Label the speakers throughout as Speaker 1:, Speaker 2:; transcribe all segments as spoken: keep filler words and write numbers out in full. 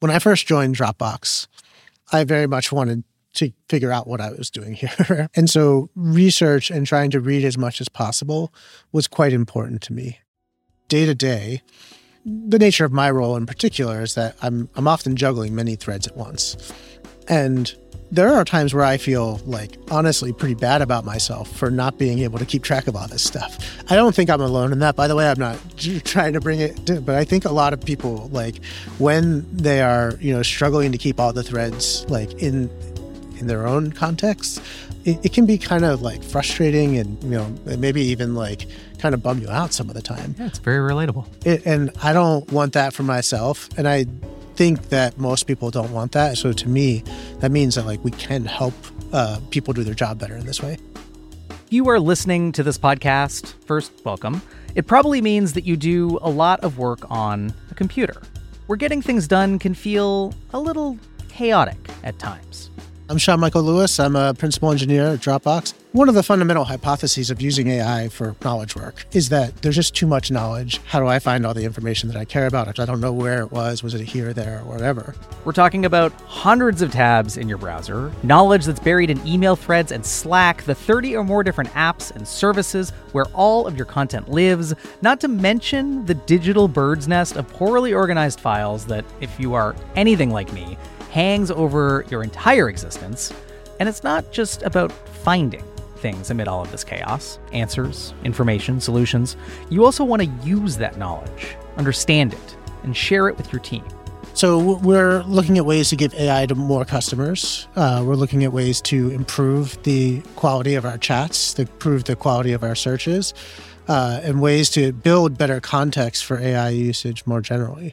Speaker 1: When I first joined Dropbox, I very much wanted to figure out what I was doing here. And so research and trying to read as much as possible was quite important to me. Day to day, the nature of my role in particular is that I'm I'm often juggling many threads at once. And there are times where I feel like honestly pretty bad about myself for not being able to keep track of all this stuff. I don't think I'm alone in that. By the way, I'm not trying to bring it to, but I think a lot of people, like when they are, you know, struggling to keep all the threads like in in their own context, it, it can be kind of like frustrating and, you know, maybe even like kind of bum you out some of the time.
Speaker 2: Yeah, it's very relatable.
Speaker 1: It, and I don't want that for myself. And I think that most people don't want that. So to me, that means that like we can help uh, people do their job better in this way.
Speaker 2: If you are listening to this podcast, first, welcome. It probably means that you do a lot of work on a computer, where getting things done can feel a little chaotic at times.
Speaker 1: I'm Sean Michael Lewis. I'm a principal engineer at Dropbox. One of the fundamental hypotheses of using A I for knowledge work is that there's just too much knowledge. How do I find all the information that I care about if I don't know where it was? Was it here, there, or whatever?
Speaker 2: We're talking about hundreds of tabs in your browser, knowledge that's buried in email threads and Slack, the thirty or more different apps and services where all of your content lives, not to mention the digital bird's nest of poorly organized files that, if you are anything like me, hangs over your entire existence. And it's not just about finding things amid all of this chaos, answers, information, solutions. You also want to use that knowledge, understand it, and share it with your team.
Speaker 1: So we're looking at ways to give A I to more customers. Uh, we're looking at ways to improve the quality of our chats, to improve the quality of our searches, uh, and ways to build better context for A I usage more generally.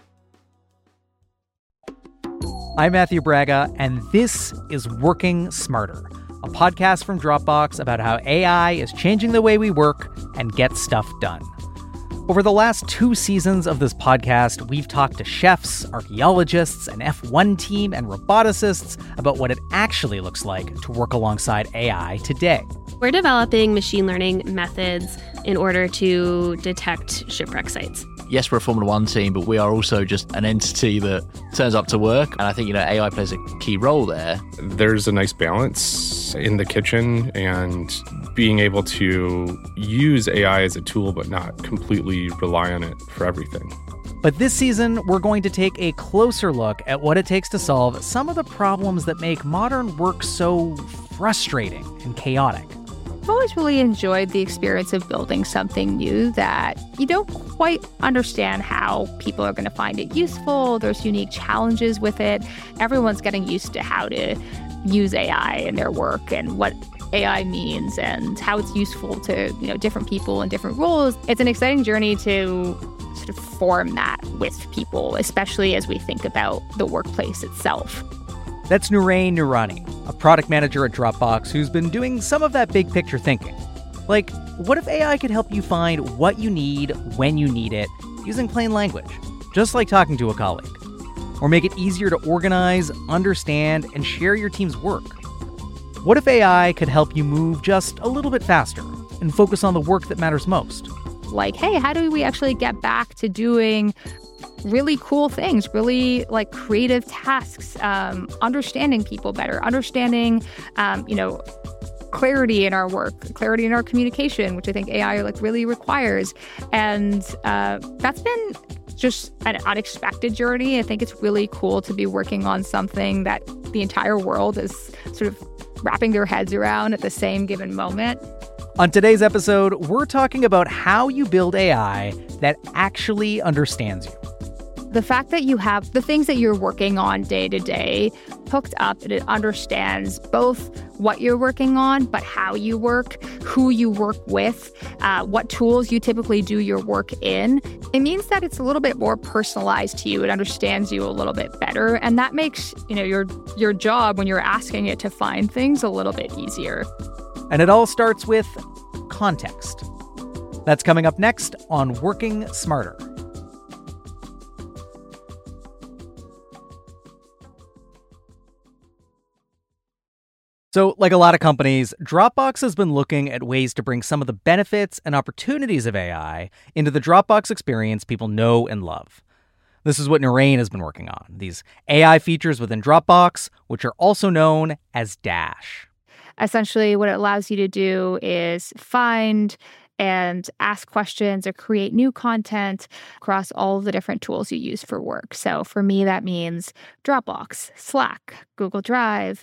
Speaker 2: I'm Matthew Braga, and this is Working Smarter, a podcast from Dropbox about how A I is changing the way we work and get stuff done. Over the last two seasons of this podcast, we've talked to chefs, archaeologists, an F one team, and roboticists about what it actually looks like to work alongside A I today.
Speaker 3: We're developing machine learning methods in order to detect shipwreck sites.
Speaker 4: Yes, we're a Formula One team, but we are also just an entity that turns up to work. And I think, you know, A I plays a key role there.
Speaker 5: There's a nice balance in the kitchen and being able to use A I as a tool, but not completely rely on it for everything.
Speaker 2: But this season, we're going to take a closer look at what it takes to solve some of the problems that make modern work so frustrating and chaotic.
Speaker 6: I've always really enjoyed the experience of building something new that you don't quite understand how people are going to find it useful. There's unique challenges with it. Everyone's getting used to how to use A I in their work and what A I means and how it's useful to, you know, different people in different roles. It's an exciting journey to sort of form that with people, especially as we think about the workplace itself.
Speaker 2: That's Nurain Noorani, a product manager at Dropbox who's been doing some of that big picture thinking. Like, what if A I could help you find what you need when you need it using plain language, just like talking to a colleague? Or make it easier to organize, understand, and share your team's work? What if A I could help you move just a little bit faster and focus on the work that matters most?
Speaker 6: Like, hey, how do we actually get back to doing really cool things, really like creative tasks, um, understanding people better, understanding, um, you know, clarity in our work, clarity in our communication, which I think A I like really requires. And uh, that's been just an unexpected journey. I think it's really cool to be working on something that the entire world is sort of wrapping their heads around at the same given moment.
Speaker 2: On today's episode, we're talking about how you build A I that actually understands you.
Speaker 6: The fact that you have the things that you're working on day to day hooked up and it understands both what you're working on, but how you work, who you work with, uh, what tools you typically do your work in. It means that it's a little bit more personalized to you. It understands you a little bit better. And that makes, you know, your your job when you're asking it to find things a little bit easier.
Speaker 2: And it all starts with context. That's coming up next on Working Smarter. So, like a lot of companies, Dropbox has been looking at ways to bring some of the benefits and opportunities of A I into the Dropbox experience people know and love. This is what Narain has been working on, these A I features within Dropbox, which are also known as Dash.
Speaker 6: Essentially, what it allows you to do is find and ask questions or create new content across all of the different tools you use for work. So for me, that means Dropbox, Slack, Google Drive,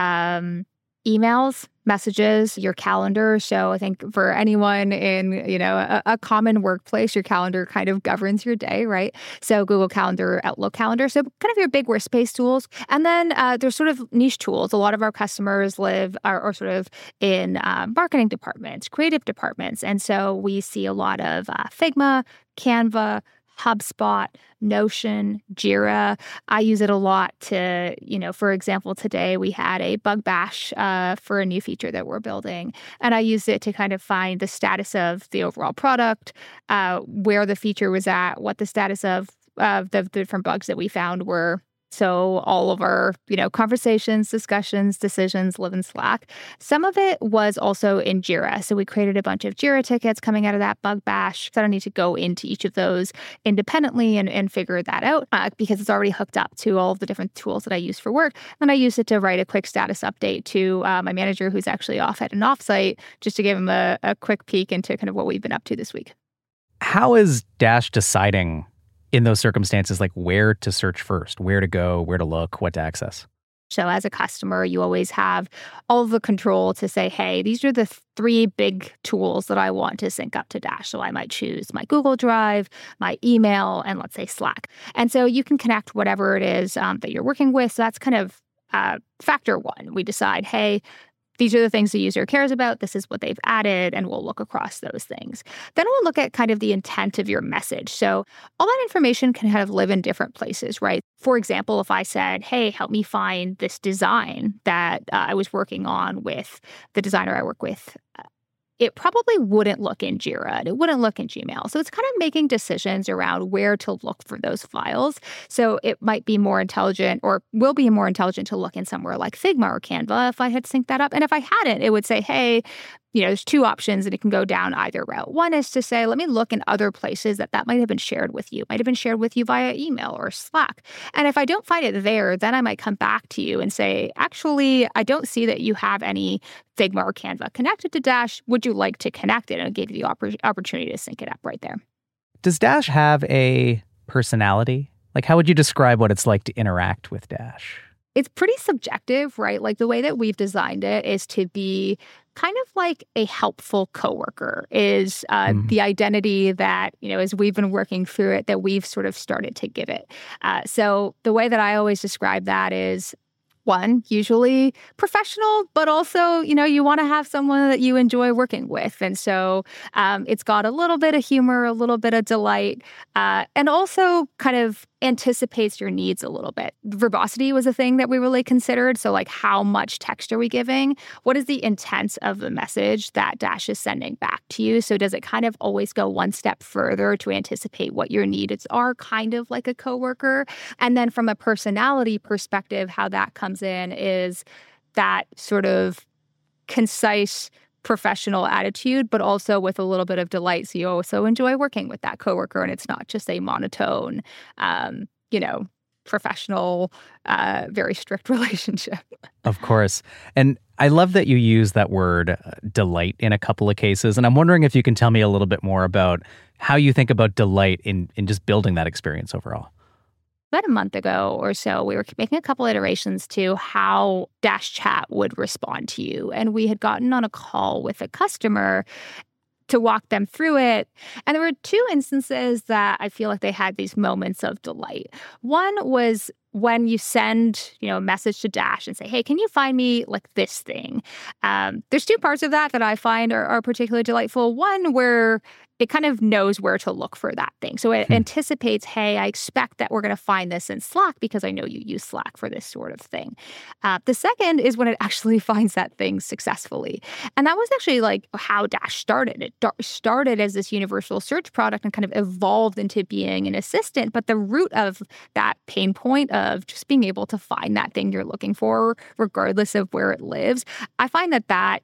Speaker 6: um, emails, messages, your calendar. So I think for anyone in, you know, a, a common workplace, your calendar kind of governs your day, right? So Google Calendar, Outlook Calendar, so kind of your big workspace tools. And then uh, there's sort of niche tools. A lot of our customers live are, are sort of in uh, marketing departments, creative departments. And so we see a lot of uh, Figma, Canva, HubSpot, Notion, Jira. I use it a lot to, you know, for example, today we had a bug bash uh, for a new feature that we're building. And I used it to kind of find the status of the overall product, uh, where the feature was at, what the status of uh, the, the different bugs that we found were. So all of our, you know, conversations, discussions, decisions live in Slack. Some of it was also in Jira. So we created a bunch of Jira tickets coming out of that bug bash. So I don't need to go into each of those independently and, and figure that out uh, because it's already hooked up to all of the different tools that I use for work. And I used it to write a quick status update to uh, my manager who's actually off at an offsite just to give him a, a quick peek into kind of what we've been up to this week.
Speaker 2: How is Dash deciding in those circumstances, like where to search first, where to go, where to look, what to access?
Speaker 6: So as a customer, you always have all of the control to say, hey, these are the three big tools that I want to sync up to Dash. So I might choose my Google Drive, my email, and let's say Slack. And so you can connect whatever it is um, that you're working with. So that's kind of uh, factor one. We decide, hey, these are the things the user cares about. This is what they've added, and we'll look across those things. Then we'll look at kind of the intent of your message. So all that information can kind of live in different places, right? For example, if I said, hey, help me find this design that uh, I was working on with the designer I work with, uh, it probably wouldn't look in Jira and it wouldn't look in Gmail. So it's kind of making decisions around where to look for those files. So it might be more intelligent or will be more intelligent to look in somewhere like Figma or Canva if I had synced that up. And if I hadn't, it would say, hey, you know, there's two options and it can go down either route. One is to say, let me look in other places that that might have been shared with you, might have been shared with you via email or Slack. And if I don't find it there, then I might come back to you and say, actually, I don't see that you have any Figma or Canva connected to Dash. Would you like to connect it? And I'll give you the oppor- opportunity to sync it up right there.
Speaker 2: Does Dash have a personality? Like, how would you describe what it's like to interact with Dash?
Speaker 6: It's pretty subjective, right? Like the way that we've designed it is to be kind of like a helpful coworker is uh, mm. the identity that, you know, as we've been working through it, that we've sort of started to give it. Uh, so the way that I always describe that is, one, usually professional, but also, you know, you want to have someone that you enjoy working with. And so um, it's got a little bit of humor, a little bit of delight, uh, and also kind of anticipates your needs a little bit. Verbosity was a thing that we really considered. So like, how much text are we giving? What is the intent of the message that Dash is sending back to you? So does it kind of always go one step further to anticipate what your needs are, kind of like a coworker? And then from a personality perspective, how that comes in is that sort of concise, professional attitude, but also with a little bit of delight. So you also enjoy working with that coworker, and it's not just a monotone, um, you know, professional, uh, very strict relationship.
Speaker 2: Of course. And I love that you use that word uh, delight in a couple of cases. And I'm wondering if you can tell me a little bit more about how you think about delight in, in just building that experience overall.
Speaker 6: About a month ago or so, we were making a couple iterations to how Dash Chat would respond to you. And we had gotten on a call with a customer to walk them through it. And there were two instances that I feel like they had these moments of delight. One was when you send, you know, a message to Dash and say, hey, can you find me like this thing? Um, there's two parts of that that I find are, are particularly delightful. One where it kind of knows where to look for that thing. So it hmm. anticipates, hey, I expect that we're going to find this in Slack because I know you use Slack for this sort of thing. Uh, the second is when it actually finds that thing successfully. And that was actually like how Dash started. It da- started as this universal search product and kind of evolved into being an assistant. But the root of that pain point of just being able to find that thing you're looking for, regardless of where it lives, I find that that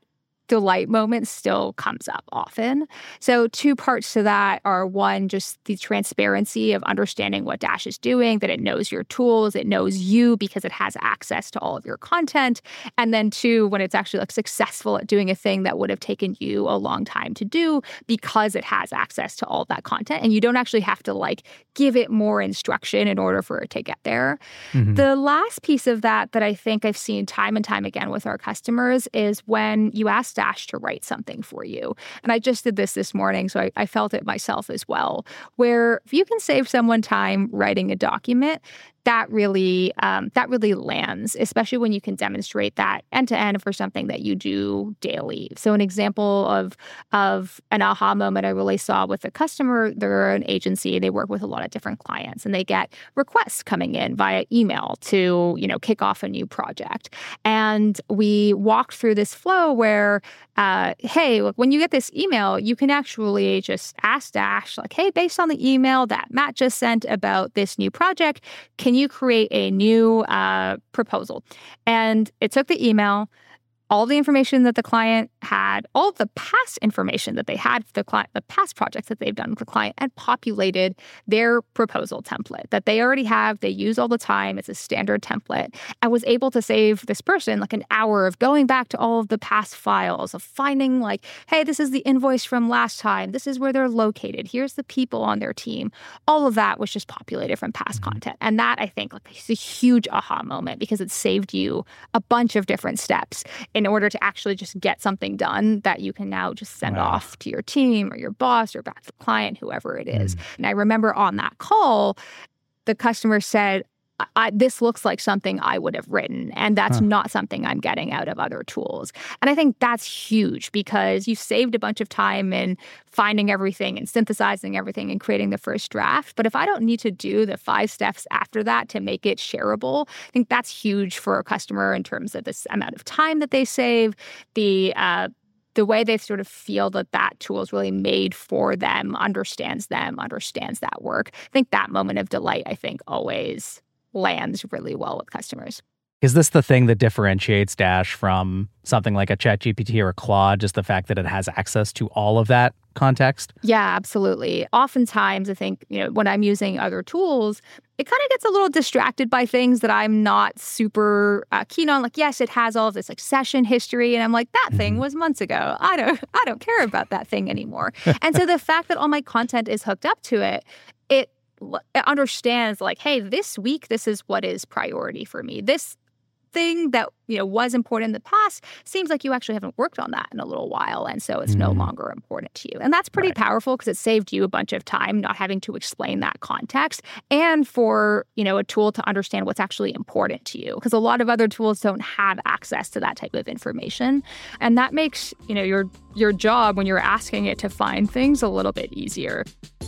Speaker 6: delight moment still comes up often. So two parts to that are, one, just the transparency of understanding what Dash is doing, that it knows your tools, it knows you because it has access to all of your content. And then two, when it's actually like successful at doing a thing that would have taken you a long time to do because it has access to all that content. And you don't actually have to like give it more instruction in order for it to get there. Mm-hmm. The last piece of that that I think I've seen time and time again with our customers is when you ask Dash to write something for you. And I just did this this morning, so I, I felt it myself as well, where if you can save someone time writing a document, that really um, that really lands, especially when you can demonstrate that end to end for something that you do daily. So an example of of an aha moment I really saw with a customer, they're an agency, they work with a lot of different clients, and they get requests coming in via email to, you know, kick off a new project. And we walked through this flow where, uh, hey, look, when you get this email, you can actually just ask Dash, like, hey, based on the email that Matt just sent about this new project, can you create a new uh, proposal? And it took the email, all the information that the client had, all the past information that they had for the client, the past projects that they've done with the client, and populated their proposal template that they already have, they use all the time. It's a standard template. I was able to save this person like an hour of going back to all of the past files, of finding like, hey, this is the invoice from last time. This is where they're located. Here's the people on their team. All of that was just populated from past mm-hmm. content. And that, I think, like, is a huge aha moment because it saved you a bunch of different steps in order to actually just get something done that you can now just send wow. off to your team or your boss or back to the client, whoever it is. Mm. And I remember on that call, the customer said, I, this looks like something I would have written, and that's huh. not something I'm getting out of other tools. And I think that's huge because you saved a bunch of time in finding everything and synthesizing everything and creating the first draft. But if I don't need to do the five steps after that to make it shareable, I think that's huge for a customer in terms of this amount of time that they save, the uh, the way they sort of feel that that tool is really made for them, understands them, understands that work. I think that moment of delight, I think, always lands really well with customers.
Speaker 2: Is this the thing that differentiates Dash from something like a ChatGPT or a Claude, just the fact that it has access to all of that context?
Speaker 6: Yeah, absolutely. Oftentimes, I think, you know, when I'm using other tools, it kind of gets a little distracted by things that I'm not super uh, keen on. Like, yes, it has all of this like session history, and I'm like, that mm-hmm. thing was months ago. I don't, I don't care about that thing anymore. And so the fact that all my content is hooked up to it, it It understands like, hey, this week, this is what is priority for me. This thing that, you know, was important in the past seems like you actually haven't worked on that in a little while. And so it's mm. no longer important to you. And that's pretty right. powerful because it saved you a bunch of time not having to explain that context and for, you know, a tool to understand what's actually important to you. Because a lot of other tools don't have access to that type of information. And that makes, you know, your your job when you're asking it to find things a little bit easier.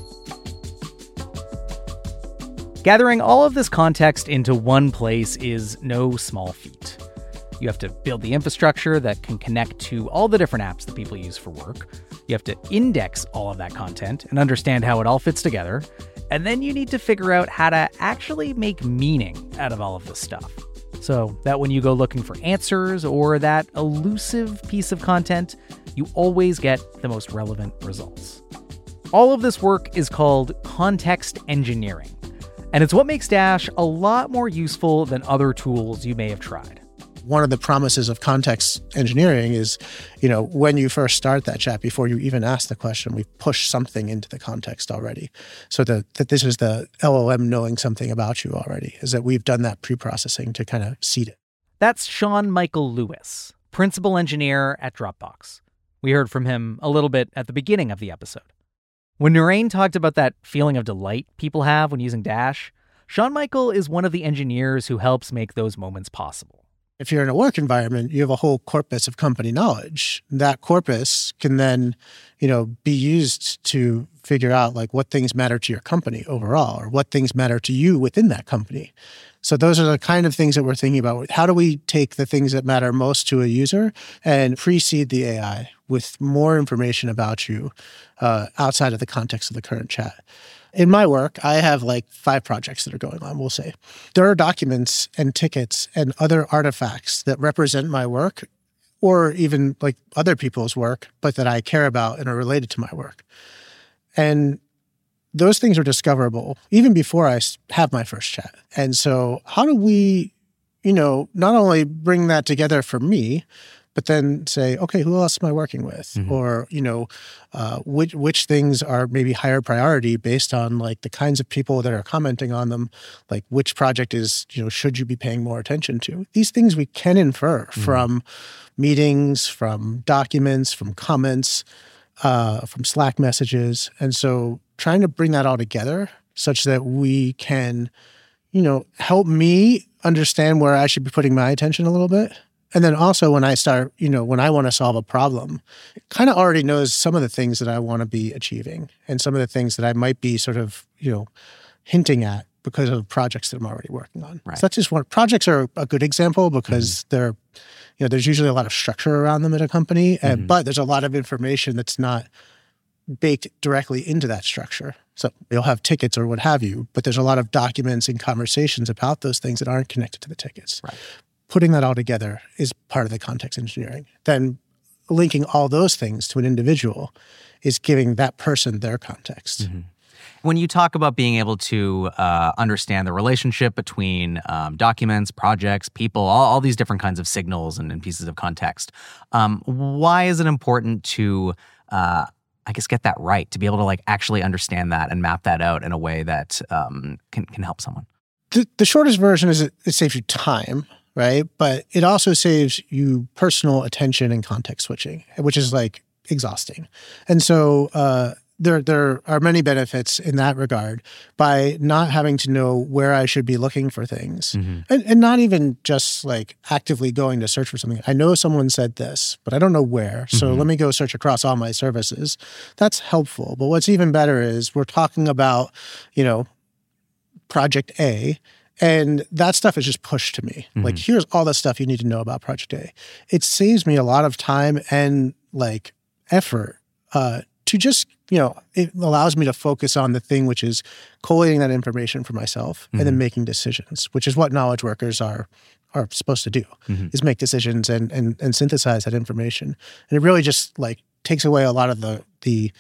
Speaker 2: Gathering all of this context into one place is no small feat. You have to build the infrastructure that can connect to all the different apps that people use for work. You have to index all of that content and understand how it all fits together. And then you need to figure out how to actually make meaning out of all of this stuff. So that when you go looking for answers or that elusive piece of content, you always get the most relevant results. All of this work is called context engineering. And it's what makes Dash a lot more useful than other tools you may have tried.
Speaker 1: One of the promises of context engineering is, you know, when you first start that chat, before you even ask the question, we push something into the context already. So that, that this is the L L M knowing something about you already, is that we've done that pre-processing to kind of seed it.
Speaker 2: That's Sean Michael Lewis, principal engineer at Dropbox. We heard from him a little bit at the beginning of the episode. When Narain talked about that feeling of delight people have when using Dash, Sean Michael is one of the engineers who helps make those moments possible.
Speaker 1: If you're in a work environment, you have a whole corpus of company knowledge. That corpus can then, you know, be used to figure out like what things matter to your company overall or what things matter to you within that company. So those are the kind of things that we're thinking about. How do we take the things that matter most to a user and precede the A I with more information about you uh, outside of the context of the current chat? In my work, I have like five projects that are going on, we'll say. There are documents and tickets and other artifacts that represent my work or even like other people's work, but that I care about and are related to my work. And those things are discoverable even before I have my first chat. And so how do we, you know, not only bring that together for me, but then say, okay, who else am I working with? Mm-hmm. Or, you know, uh, which which things are maybe higher priority based on like the kinds of people that are commenting on them, like which project is, you know, should you be paying more attention to? These things we can infer mm-hmm. from meetings, from documents, from comments, uh, from Slack messages. And so trying to bring that all together such that we can, you know, help me understand where I should be putting my attention a little bit. And then also when I start, you know, when I want to solve a problem, it kind of already knows some of the things that I want to be achieving and some of the things that I might be sort of, you know, hinting at because of projects that I'm already working on.
Speaker 2: Right.
Speaker 1: So that's just one. Projects are a good example because mm-hmm. they're, you know, there's usually a lot of structure around them at a company, and, mm-hmm. but there's a lot of information that's not baked directly into that structure. So you'll have tickets or what have you, but there's a lot of documents and conversations about those things that aren't connected to the tickets.
Speaker 2: Right.
Speaker 1: Putting that all together is part of the context engineering. Then linking all those things to an individual is giving that person their context.
Speaker 2: Mm-hmm. When you talk about being able to uh, understand the relationship between um, documents, projects, people, all, all these different kinds of signals and, and pieces of context, um, why is it important to, uh, I guess, get that right, to be able to like actually understand that and map that out in a way that um, can, can help someone?
Speaker 1: The, the shortest version is it, it saves you time. Right. But it also saves you personal attention and context switching, which is like exhausting. And so uh, there, there are many benefits in that regard by not having to know where I should be looking for things mm-hmm. and, and not even just like actively going to search for something. I know someone said this, but I don't know where. So mm-hmm. let me go search across all my services. That's helpful. But what's even better is we're talking about, you know, Project A. And that stuff is just pushed to me. Mm-hmm. Like, here's all the stuff you need to know about Project A. It saves me a lot of time and like effort uh, to just, you know, it allows me to focus on the thing, which is collating that information for myself mm-hmm. and then making decisions, which is what knowledge workers are are supposed to do, mm-hmm. is make decisions and, and and synthesize that information. And it really just like takes away a lot of the the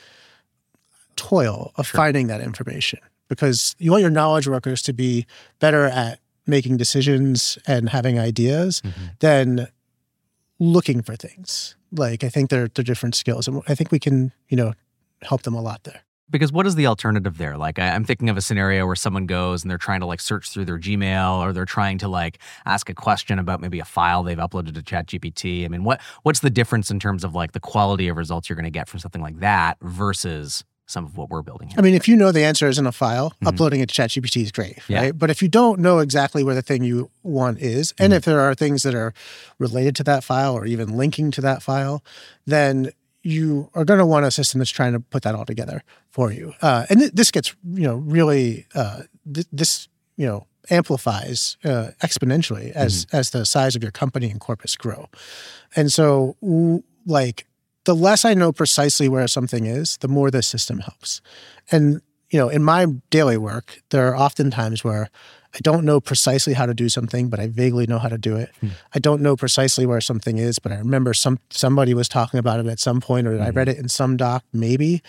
Speaker 1: toil of sure. finding that information. Because you want your knowledge workers to be better at making decisions and having ideas mm-hmm. than looking for things. Like, I think they're, they're different skills. And I think we can, you know, help them a lot there.
Speaker 2: Because what is the alternative there? Like, I, I'm thinking of a scenario where someone goes and they're trying to like search through their Gmail, or they're trying to like ask a question about maybe a file they've uploaded to ChatGPT. I mean, what what's the difference in terms of like the quality of results you're going to get from something like that versus some of what we're building here?
Speaker 1: I mean, if you know the answer is in a file, mm-hmm. uploading it to ChatGPT is great, right?
Speaker 2: Yeah.
Speaker 1: But if you don't know exactly where the thing you want is, and mm-hmm. if there are things that are related to that file or even linking to that file, then you are going to want a system that's trying to put that all together for you. Uh, and th- this gets, you know, really, uh, th- this, you know, amplifies uh, exponentially as mm-hmm. as the size of your company and corpus grow. And so, w- like, the less I know precisely where something is, the more the system helps. And, you know, in my daily work, there are often times where I don't know precisely how to do something, but I vaguely know how to do it. Hmm. I don't know precisely where something is, but I remember some somebody was talking about it at some point, or mm-hmm. I read it in some doc, maybe.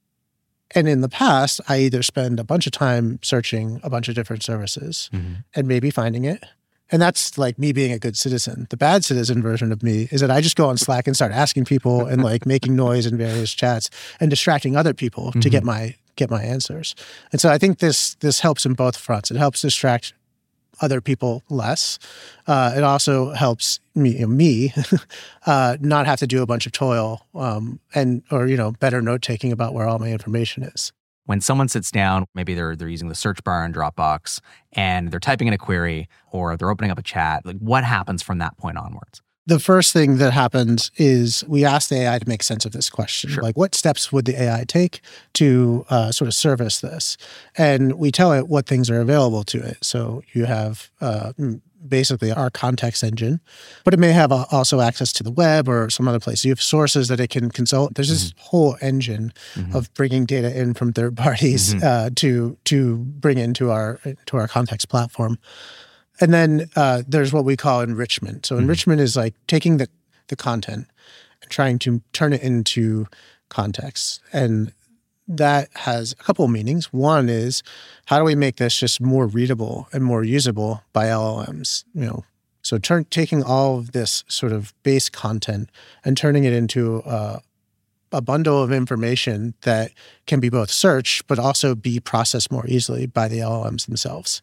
Speaker 1: And in the past, I either spend a bunch of time searching a bunch of different services mm-hmm. and maybe finding it. And that's like me being a good citizen. The bad citizen version of me is that I just go on Slack and start asking people and like making noise in various chats and distracting other people mm-hmm. to get my get my answers. And so I think this this helps in both fronts. It helps distract other people less. Uh, it also helps me, you know, me uh, not have to do a bunch of toil um, and or you know better note taking about where all my information is.
Speaker 2: When someone sits down, maybe they're they're using the search bar in Dropbox and they're typing in a query or they're opening up a chat, like what happens from that point onwards?
Speaker 1: The first thing that happens is we ask the A I to make sense of this question.
Speaker 2: Sure.
Speaker 1: Like, what steps would the A I take to uh, sort of service this? And we tell it what things are available to it. So you have uh, basically our context engine, but it may have also access to the web or some other place. You have sources that it can consult. There's this mm-hmm. whole engine mm-hmm. of bringing data in from third parties mm-hmm. uh, to to bring into our to our context platform. And then uh, there's what we call enrichment. So mm-hmm. enrichment is like taking the the content and trying to turn it into context. And that has a couple of meanings. One is, how do we make this just more readable and more usable by L L Ms? You know, so turn, taking all of this sort of base content and turning it into a, a bundle of information that can be both searched, but also be processed more easily by the L L Ms themselves.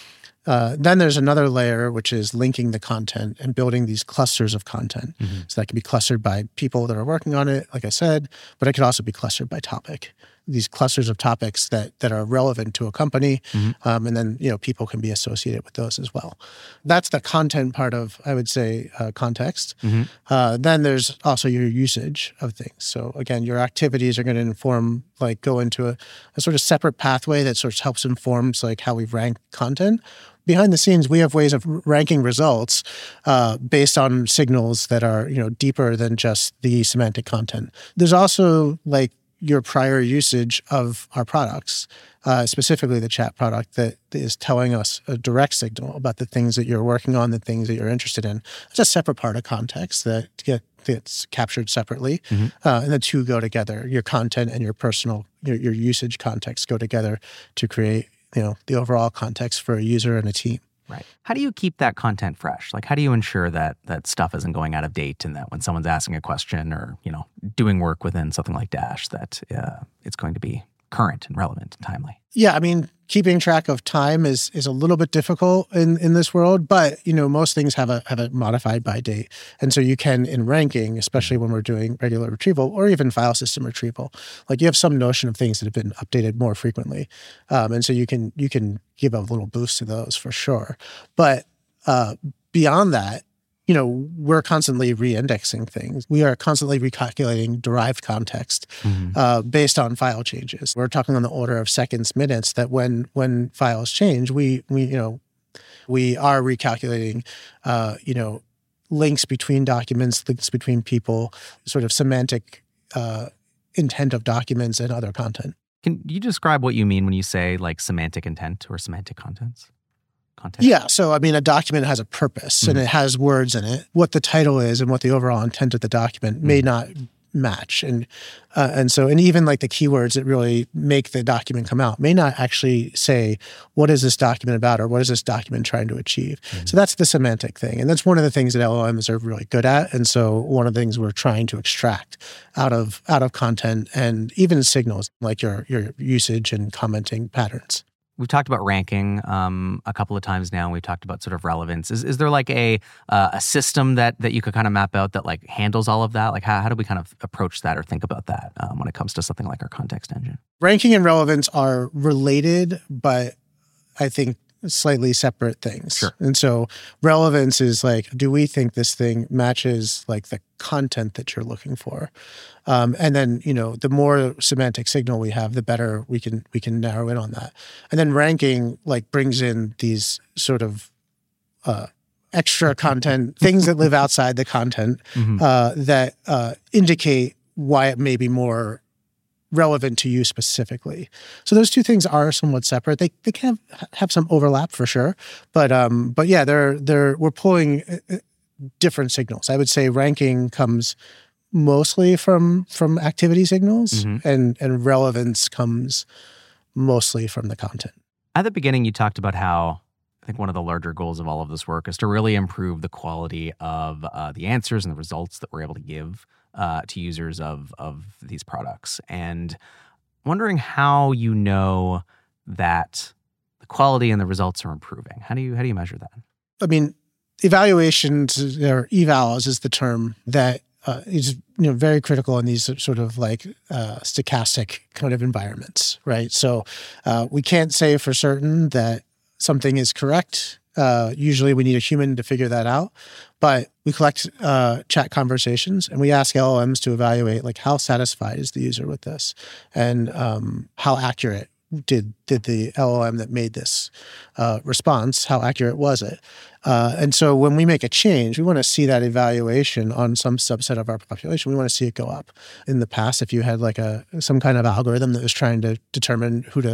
Speaker 1: Uh, then there's another layer, which is linking the content and building these clusters of content. Mm-hmm. So that can be clustered by people that are working on it, like I said, but it could also be clustered by topic. These clusters of topics that that are relevant to a company, mm-hmm. um, and then you know people can be associated with those as well. That's the content part of, I would say, uh, context. Mm-hmm. Uh, then there's also your usage of things. So again, your activities are going to inform, like go into a, a sort of separate pathway that sort of helps informs like how we rank content. Behind the scenes, we have ways of ranking results uh, based on signals that are, you know, deeper than just the semantic content. There's also like your prior usage of our products, uh, specifically the chat product that is telling us a direct signal about the things that you're working on, the things that you're interested in. It's a separate part of context that get that's captured separately, mm-hmm. uh, and the two go together. Your content and your personal, your, your usage context go together to create, you know, the overall context for a user and a team.
Speaker 2: Right. How do you keep that content fresh? Like, how do you ensure that that stuff isn't going out of date and that when someone's asking a question or, you know, doing work within something like Dash, that uh, it's going to be current and relevant and timely?
Speaker 1: Yeah, I mean, keeping track of time is is a little bit difficult in, in this world, but you know, most things have a have a modified by date. And so you can, in ranking, especially when we're doing regular retrieval or even file system retrieval, like you have some notion of things that have been updated more frequently. Um, and so you can you can give a little boost to those for sure. But uh, beyond that, you know, we're constantly re-indexing things. We are constantly recalculating derived context mm-hmm. uh, based on file changes. We're talking on the order of seconds, minutes. That when when files change, we we you know we are recalculating, uh, you know, links between documents, links between people, sort of semantic uh, intent of documents and other content.
Speaker 2: Can you describe what you mean when you say like semantic intent or semantic contents? Content?
Speaker 1: Yeah. So, I mean, a document has a purpose mm-hmm. and it has words in it. What the title is and what the overall intent of the document mm-hmm. may not match. And uh, and so, and even like the keywords that really make the document come out may not actually say, what is this document about or what is this document trying to achieve? Mm-hmm. So that's the semantic thing. And that's one of the things that L L Ms are really good at. And so one of the things we're trying to extract out of out of content and even signals like your your usage and commenting patterns.
Speaker 2: We've talked about ranking um, a couple of times now. We've talked about sort of relevance. Is is there like a uh, a system that that you could kind of map out that like handles all of that? Like how, how do we kind of approach that or think about that um, when it comes to something like our context engine?
Speaker 1: Ranking and relevance are related, but I think slightly separate things.
Speaker 2: Sure.
Speaker 1: And so relevance is like, do we think this thing matches like the content that you're looking for? Um, and then, you know, the more semantic signal we have, the better we can we can narrow in on that. And then ranking like brings in these sort of uh, extra content, things that live outside the content mm-hmm. uh, that uh, indicate why it may be more relevant to you specifically. So those two things are somewhat separate. They they can have, have some overlap for sure, but um, but yeah, they're they're we're pulling different signals. I would say ranking comes mostly from from activity signals, mm-hmm. and and relevance comes mostly from the content.
Speaker 2: At the beginning, you talked about how I think one of the larger goals of all of this work is to really improve the quality of uh, the answers and the results that we're able to give uh, to users of of these products. And wondering how you know that the quality and the results are improving. How do you how do you measure that?
Speaker 1: I mean, evaluations or evals is the term that uh, is you know very critical in these sort of like uh, stochastic kind of environments, right? So uh, we can't say for certain that something is correct. Uh, usually we need a human to figure that out, but we collect uh, chat conversations and we ask L L Ms to evaluate like how satisfied is the user with this and um, how accurate did did the L L M that made this uh, response, how accurate was it? Uh, and so when we make a change, we want to see that evaluation on some subset of our population. We want to see it go up. In the past, if you had like a some kind of algorithm that was trying to determine who to get,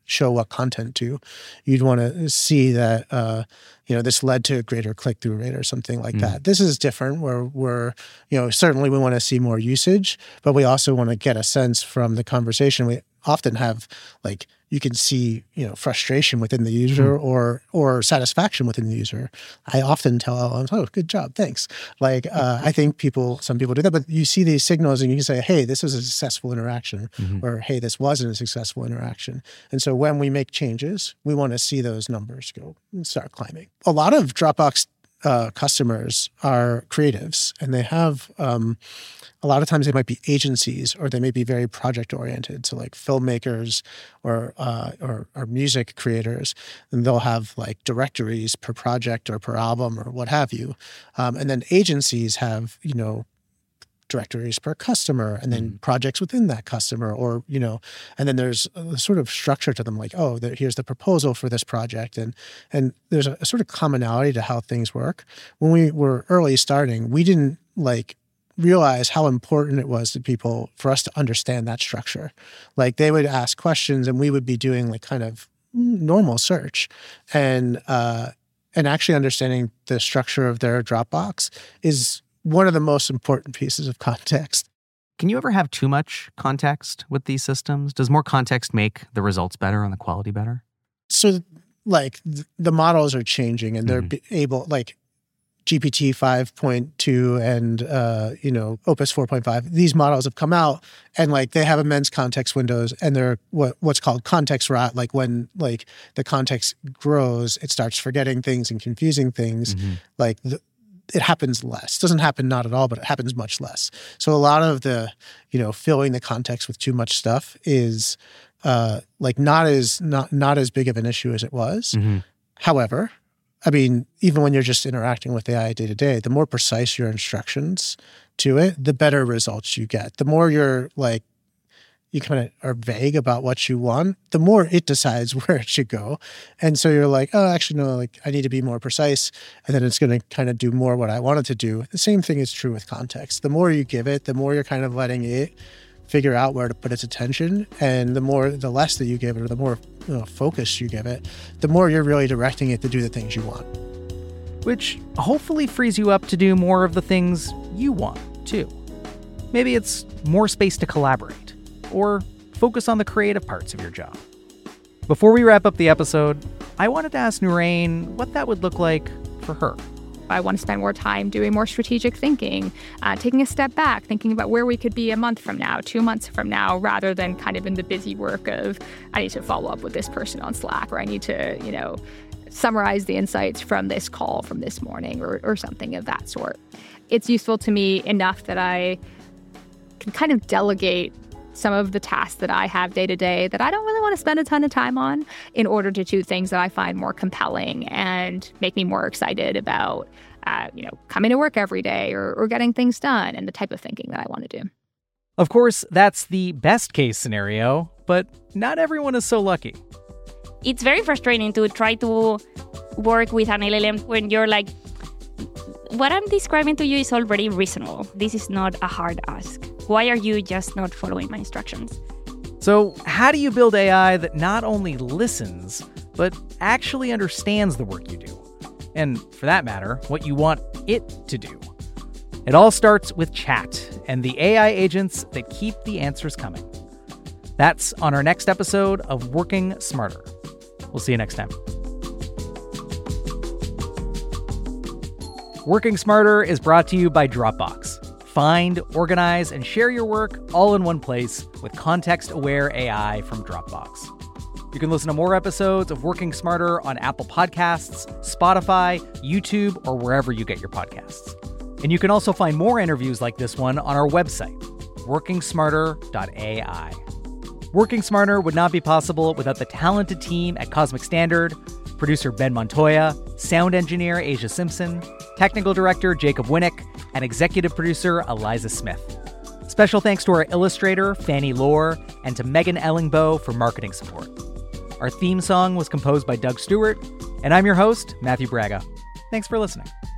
Speaker 1: show what content to. You'd want to see that, uh, you know, this led to a greater click-through rate or something like mm. that. This is different where we're, you know, certainly we want to see more usage, but we also want to get a sense from the conversation. We often have, like, you can see, you know, frustration within the user mm. or or satisfaction within the user. I often tell L L Ms, oh, good job, thanks. Like, uh, I think people, some people do that, but you see these signals and you can say, hey, this was a successful interaction, mm-hmm. or hey, this wasn't a successful interaction. And so when we make changes, we want to see those numbers go and start climbing. A lot of Dropbox uh, customers are creatives, and they have, um, a lot of times they might be agencies, or they may be very project oriented. So like filmmakers or, uh, or or music creators, and they'll have like directories per project or per album or what have you. Um, and then agencies have, you know, directories per customer, and then mm. projects within that customer, or, you know, and then there's a sort of structure to them, like, oh, there, here's the proposal for this project. And and there's a, a sort of commonality to how things work. When we were early starting, we didn't like realize how important it was to people for us to understand that structure. Like, they would ask questions and we would be doing like kind of normal search, and uh, and actually understanding the structure of their Dropbox is one of the most important pieces of context.
Speaker 2: Can you ever have too much context with these systems? Does more context make the results better and the quality better?
Speaker 1: So, like, th- the models are changing, and they're mm-hmm. able, like, G P T five point two and, uh, you know, Opus four point five, these models have come out, and like they have immense context windows, and they're what what's called context rot. Like, when like the context grows, it starts forgetting things and confusing things. Mm-hmm. Like, the, it happens less. It doesn't happen not at all, but it happens much less. So a lot of the, you know, filling the context with too much stuff is uh, like not as not not as big of an issue as it was. Mm-hmm. However, I mean, even when you're just interacting with A I day to day, the more precise your instructions to it, the better results you get. The more you're like, you kind of are vague about what you want, the more it decides where it should go. And so you're like, oh, actually, no, like I need to be more precise. And then it's going to kind of do more what I want it to do. The same thing is true with context. The more you give it, the more you're kind of letting it figure out where to put its attention. And the more, the less that you give it, or the more, you know, focus you give it, the more you're really directing it to do the things you want.
Speaker 2: Which hopefully frees you up to do more of the things you want, too. Maybe it's more space to collaborate, or focus on the creative parts of your job. Before we wrap up the episode, I wanted to ask Nurain what that would look like for her.
Speaker 6: I want to spend more time doing more strategic thinking, uh, taking a step back, thinking about where we could be a month from now, two months from now, rather than kind of in the busy work of, I need to follow up with this person on Slack, or I need to, you know, summarize the insights from this call from this morning, or, or something of that sort. It's useful to me enough that I can kind of delegate some of the tasks that I have day to day that I don't really want to spend a ton of time on, in order to do things that I find more compelling and make me more excited about, uh, you know, coming to work every day, or, or getting things done, and the type of thinking that I want to do.
Speaker 2: Of course, that's the best case scenario, but not everyone is so lucky.
Speaker 7: It's very frustrating to try to work with an L L M when you're like, what I'm describing to you is already reasonable. This is not a hard ask. Why are you just not following my instructions?
Speaker 2: So how do you build A I that not only listens, but actually understands the work you do? And for that matter, what you want it to do? It all starts with chat and the A I agents that keep the answers coming. That's on our next episode of Working Smarter. We'll see you next time. Working Smarter is brought to you by Dropbox. Find, organize, and share your work all in one place with context-aware A I from Dropbox. You can listen to more episodes of Working Smarter on Apple Podcasts, Spotify, YouTube, or wherever you get your podcasts. And you can also find more interviews like this one on our website, working smarter dot A I. Working Smarter would not be possible without the talented team at Cosmic Standard, producer Ben Montoya, sound engineer Asia Simpson, technical director Jacob Winnick, and executive producer Eliza Smith. Special thanks to our illustrator, Fanny Lohr, and to Megan Ellingbow for marketing support. Our theme song was composed by Doug Stewart, and I'm your host, Matthew Braga. Thanks for listening.